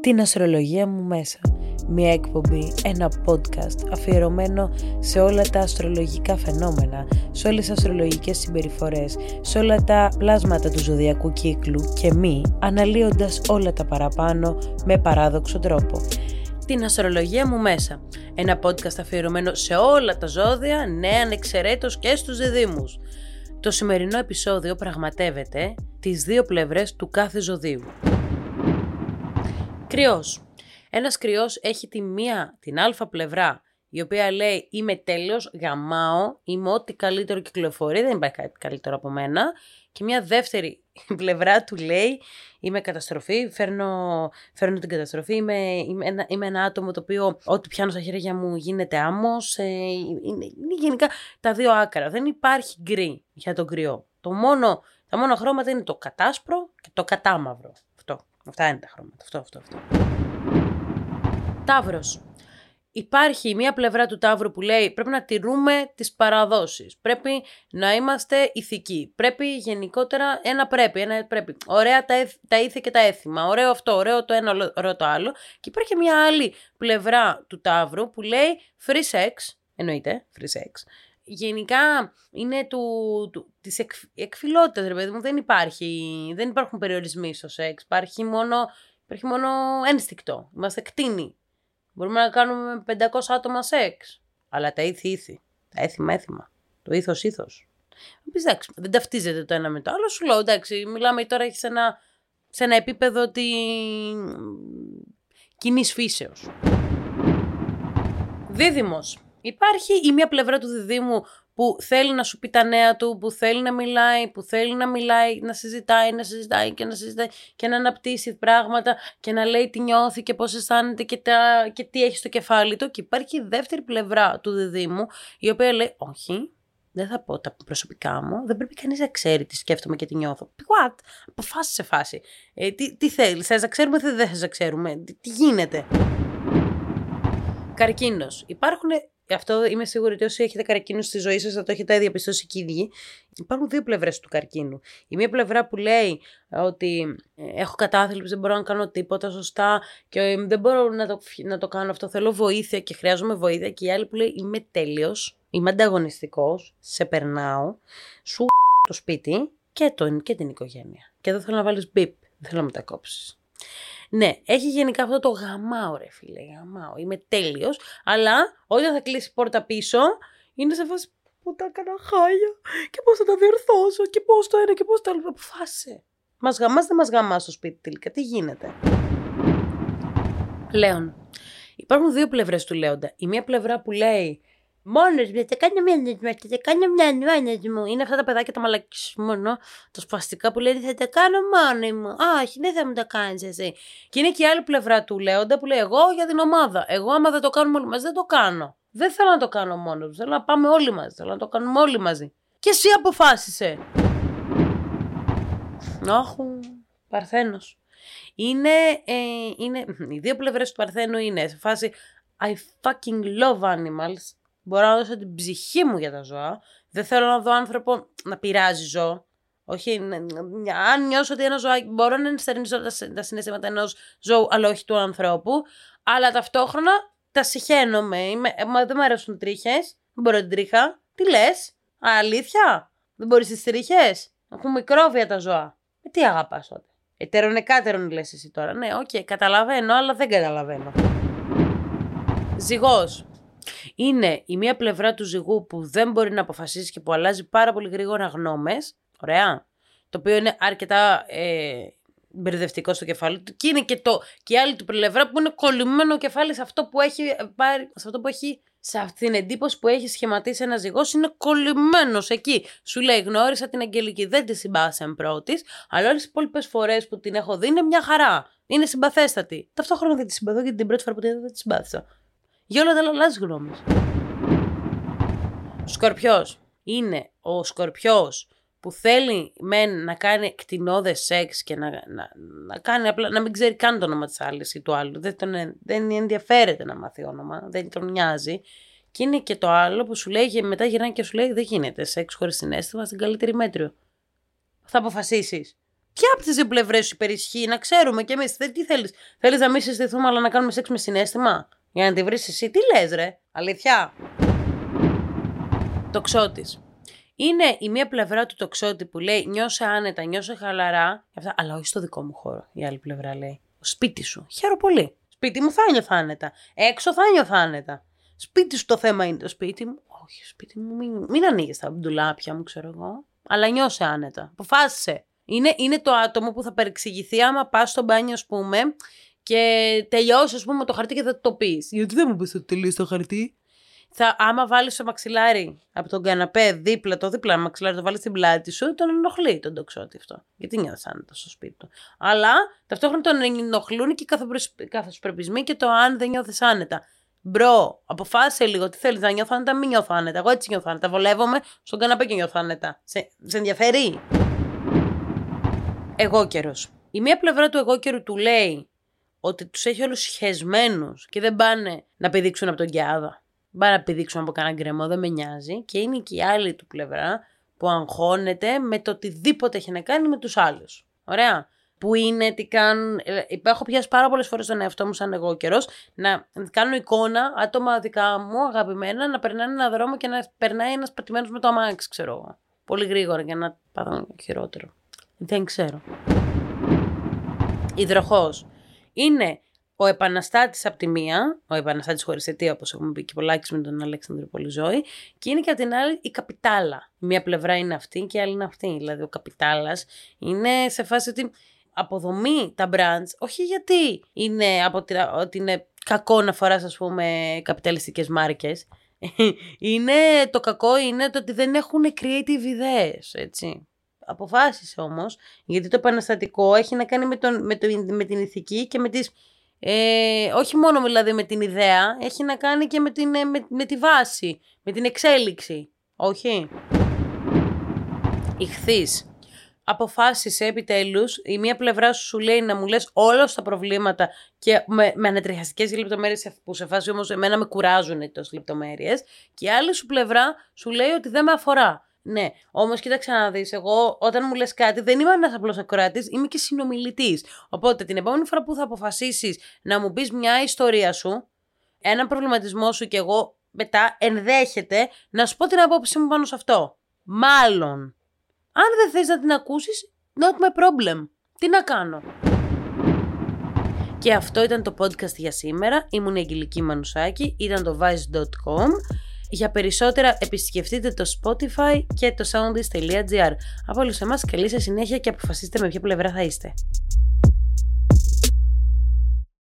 Την αστρολογία μου μέσα. Μια εκπομπή, ένα podcast αφιερωμένο σε όλα τα αστρολογικά φαινόμενα, σε όλες τις αστρολογικές συμπεριφορές, σε όλα τα πλάσματα του ζωδιακού κύκλου και μη, αναλύοντας όλα τα παραπάνω με παράδοξο τρόπο. Την αστρολογία μου μέσα. Ένα podcast αφιερωμένο σε όλα τα ζώδια, ναι ανεξαιρέτως και στους διδύμους. Το σημερινό επεισόδιο πραγματεύεται τις δύο πλευρές του κάθε ζωδίου. Κρυός. Ένας κρυός έχει την αλφα πλευρά, η οποία λέει είμαι τέλειος, γαμάω, είμαι ό,τι καλύτερο κυκλοφορεί, δεν υπάρχει κάτι καλύτερο από μένα. Και μια δεύτερη πλευρά του λέει είμαι καταστροφή, φέρνω την καταστροφή, είμαι ένα άτομο το οποίο ό,τι πιάνω στα χέρια μου γίνεται άμμος. Είναι γενικά τα δύο άκρα, δεν υπάρχει γκρι για τον κρυό. Τα μόνα χρώματα είναι το κατάσπρο και το κατάμαυρο. Αυτά είναι τα χρώματα, αυτό. Ταύρος. Υπάρχει μια πλευρά του Ταύρου που λέει πρέπει να τηρούμε τις παραδόσεις, πρέπει να είμαστε ηθικοί, πρέπει γενικότερα ένα πρέπει. Ωραία τα ήθη και τα έθιμα, ωραίο αυτό, ωραίο το ένα, ωραίο το άλλο. Και υπάρχει μια άλλη πλευρά του Ταύρου που λέει free sex, εννοείται free sex. Γενικά είναι της εκφυλότητας, ρε παιδί μου, δεν υπάρχουν περιορισμοί στο σεξ, υπάρχει μόνο ένστικτο, είμαστε κτήνοι. Μπορούμε να κάνουμε 500 άτομα σεξ, αλλά τα ήθη, τα έθιμα, το ήθος. Εντάξει, δεν ταυτίζεται το ένα με το άλλο, σου λέω, εντάξει, μιλάμε τώρα σε ένα επίπεδο κοινής φύσεως. Δίδυμος. Υπάρχει η μία πλευρά του διδύμου που θέλει να σου πει τα νέα του, που θέλει να μιλάει, να συζητάει και να αναπτύσσει πράγματα και να λέει τι νιώθει και πώς αισθάνεται και τι έχει στο κεφάλι του. Και υπάρχει η δεύτερη πλευρά του διδύμου, η οποία λέει όχι, δεν θα πω τα προσωπικά μου, δεν πρέπει κανείς να ξέρει τι σκέφτομαι και τι νιώθω. What? Από φάση σε φάση. Τι θέλεις, θες να ξέρουμε ή δεν θες να ξέρουμε, τι γίνεται. Καρκίνος. Αυτό είμαι σίγουρη ότι όσοι έχετε καρκίνο στη ζωή σας θα το έχετε διαπιστώσει και οι ίδιοι. Υπάρχουν δύο πλευρές του καρκίνου. Η μία πλευρά που λέει ότι έχω κατάθλιψη, δεν μπορώ να κάνω τίποτα σωστά και δεν μπορώ να το κάνω αυτό, θέλω βοήθεια και χρειάζομαι βοήθεια. Και η άλλη που λέει είμαι τέλειος, είμαι ανταγωνιστικός, σε περνάω, σου το σπίτι και την οικογένεια. Και εδώ θέλω να βάλεις μπιπ, δεν θέλω να μετακόψεις. Ναι, έχει γενικά αυτό το γαμάω ρε φίλε, είμαι τέλειος, αλλά όταν θα κλείσει η πόρτα πίσω, είναι σε φάση που τα έκανα χάλια και πώς θα τα διορθώσω και πώς το ένα και πώς το άλλο, αποφάσισε. Μας γαμάς, δεν μας γαμάς στο σπίτι τελικά, τι γίνεται. Λέων. Υπάρχουν δύο πλευρές του Λέοντα. Η μία πλευρά που λέει μόνος μου, θα κάνω μια νουάνες μου. Είναι αυτά τα παιδάκια τα μαλακισμόνο, τα σπαστικά που λένε θα τα κάνω μόνοι μου. Όχι, δεν θα μου τα κάνεις εσύ. Και είναι και η άλλη πλευρά του Λέοντα που λέει εγώ για την ομάδα. Εγώ άμα δεν το κάνουμε όλοι μαζί, δεν το κάνω. Δεν θέλω να το κάνω μόνος μου. Θέλω να πάμε όλοι μαζί. Θέλω να το κάνουμε όλοι μαζί. Και εσύ αποφάσισε. Όχου, Παρθένος. Οι δύο πλευρές του Παρθένου είναι σε φάση I fucking love animals. Μπορώ να δώσω την ψυχή μου για τα ζώα. Δεν θέλω να δω άνθρωπο να πειράζει ζώο. Όχι, αν νιώσω ότι ένα ζωάκι μπορώ να ενστερνίσω τα συναισθήματα ενός ζώου, αλλά όχι του ανθρώπου. Αλλά ταυτόχρονα τα συχαίνομαι. Δεν μου αρέσουν τρίχες. Δεν μπορώ την τρίχα. Τι λες? Αλήθεια? Δεν μπορείς τις τρίχες? Έχουν μικρόβια τα ζώα. Τι αγαπάς τότε? Ετερονεκάτερον λες εσύ τώρα. Ναι, οκ, καταλαβαίνω, αλλά δεν καταλαβαίνω. Ζυγός. Είναι η μία πλευρά του ζυγού που δεν μπορεί να αποφασίσει και που αλλάζει πάρα πολύ γρήγορα γνώμες. Ωραία. Το οποίο είναι αρκετά μπερδευτικό στο κεφάλι του. Και είναι και η άλλη του πλευρά που είναι κολλημένο κεφάλι σε αυτό που έχει πάρει, σε αυτή την εντύπωση που έχει σχηματίσει ένα ζυγός. Είναι κολλημένος εκεί. Σου λέει γνώρισα την Αγγελική, δεν τη συμπάθησαν πρώτης, αλλά όλες τις υπόλοιπες φορές που την έχω δει είναι μια χαρά. Είναι συμπαθέστατη. Ταυτόχρονα δεν τη συμπαθώ γιατί την πρώτη φορά που την είδα δεν τη συμπάθησα. Για όλα τα άλλα αλλάζει γνώμες. Σκορπιός. Είναι ο Σκορπιός που θέλει να κάνει κτηνώδες σεξ και να κάνει απλά, να μην ξέρει καν το όνομα της άλλης ή του άλλου. Δεν ενδιαφέρεται να μάθει όνομα, δεν τον νοιάζει. Και είναι και το άλλο που σου λέει, μετά γυρνάει και σου λέει δεν γίνεται σεξ χωρίς συναίσθημα στην καλύτερη μέτριο. Θα αποφασίσεις. Ποια από τις δύο πλευρές σου υπερισχύει, να ξέρουμε κι εμείς. Τι θέλεις? Θέλεις να μην συστηθούμε, αλλά να κάνουμε σεξ με συναίσθημα? Για να τη βρεις εσύ? Τι λες, ρε? Αλήθεια? Τοξότης. Είναι η μία πλευρά του τοξότη που λέει νιώσε άνετα, νιώσε χαλαρά, αλλά όχι στο δικό μου χώρο. Η άλλη πλευρά λέει σπίτι σου. Χαίρομαι πολύ. Σπίτι μου θα νιώθω άνετα. Έξω θα νιώθω άνετα. Σπίτι σου το θέμα είναι το σπίτι μου. Όχι, σπίτι μου, μην ανοίγεις τα ντουλάπια μου, ξέρω εγώ. Αλλά νιώσε άνετα. Αποφάσισε. Είναι το άτομο που θα παρεξηγηθεί άμα πας στο μπάνιο, ας πούμε, και τελειώσει, ας πούμε, το χαρτί και θα το πεις. Γιατί δεν μου πεις ότι τελείωσε το χαρτί? Άμα βάλεις το μαξιλάρι από τον καναπέ δίπλα, το δίπλα μαξιλάρι, το βάλεις στην πλάτη σου, τον ενοχλεί τον τοξότη αυτό. Γιατί νιώθεις άνετα στο σπίτι του. Αλλά ταυτόχρονα τον ενοχλούν και οι καθοσπρεπισμοί και το αν δεν νιώθεις άνετα. Μπρο, αποφάσισε λίγο τι θέλεις, να νιώθω άνετα, μην νιώθω άνετα. Εγώ έτσι νιώθω άνετα. Βολεύομαι στον καναπέ και νιώθω άνετα. Σε ενδιαφέρει? Εγώκερος. Η μία πλευρά του εγώκερου του λέει ότι τους έχει όλους σχεσμένους και δεν πάνε να πηδήξουν από τον Κιάδα. Πάνε να πηδήξουν από κανένα γκρεμό, δεν με νοιάζει. Και είναι και η άλλη του πλευρά που αγχώνεται με το οτιδήποτε έχει να κάνει με τους άλλους. Ωραία. Που είναι, τι κάνουν. Έχω πιάσει πάρα πολλές φορές τον εαυτό μου σαν εγώκερος να κάνω εικόνα άτομα δικά μου αγαπημένα να περνάνε έναν δρόμο και να περνάει ένας πατημένος με το αμάξι, ξέρω εγώ. Πολύ γρήγορα για να πάθω χειρότερο. Δεν ξέρω. Υδροχόος. Είναι ο επαναστάτης από τη μία, ο επαναστάτης χωρίς αιτία, όπως έχουμε πει και πολλάκις με τον Αλέξανδρο Πολυζώη, και είναι και από την άλλη η καπιτάλα. Η μία πλευρά είναι αυτή και η άλλη είναι αυτή. Δηλαδή ο καπιτάλας είναι σε φάση ότι αποδομεί τα brands, όχι γιατί είναι ότι είναι κακό να φοράς, ας πούμε, καπιταλιστικές μάρκες. Το κακό είναι το ότι δεν έχουν creative ιδέες, έτσι. Αποφάσισε όμως, γιατί το επαναστατικό έχει να κάνει με την ηθική και με τις... όχι μόνο δηλαδή με την ιδέα, έχει να κάνει και με τη βάση, με την εξέλιξη. Όχι. Ιχθύς. Αποφάσισε επιτέλους, η μία πλευρά σου λέει να μου λες όλα τα προβλήματα και με ανατριχιαστικές λεπτομέρειες που σε φάση όμως εμένα με κουράζουν τόσες λεπτομέρειες, και η άλλη σου πλευρά σου λέει ότι δεν με αφορά. Ναι, όμως κοίταξε να δεις, εγώ όταν μου λες κάτι δεν είμαι ένας απλός ακροατής, είμαι και συνομιλητής. Οπότε την επόμενη φορά που θα αποφασίσεις να μου πεις μια ιστορία σου, έναν προβληματισμό σου, και εγώ μετά ενδέχεται να σου πω την απόψη μου πάνω σε αυτό. Μάλλον. Αν δεν θες να την ακούσεις, not my problem. Τι να κάνω? Και αυτό ήταν το podcast για σήμερα. Ήμουν η Αγγελική Μανουσάκη, ήταν το vice.com. Για περισσότερα επισκεφτείτε το Spotify και το soundist.gr. Από όλους εμάς καλή σας συνέχεια και αποφασίστε με ποια πλευρά θα είστε.